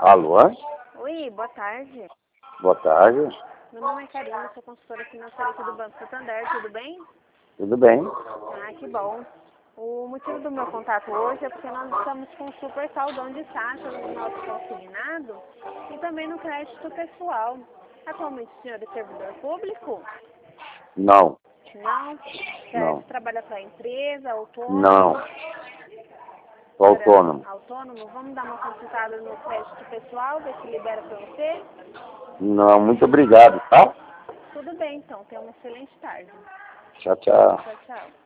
Alô? Oi, boa tarde. Boa tarde. Meu nome é Karina, sou consultora financeira aqui do Banco Santander, tudo bem? Tudo bem? Ah, que bom. O motivo do meu contato hoje é porque nós estamos com um super saldão de taxa no nosso consignado e também no crédito pessoal. Atualmente o senhor é servidor público? Não. Não? Não. Você trabalha para a empresa, autônomo? Não. Sou autônomo. Autônomo? Vamos dar uma consultada no crédito pessoal, ver se libera para você? Não, muito obrigado, tá? Tudo bem, então. Tenha uma excelente tarde. Tchau, tchau. Tchau, tchau.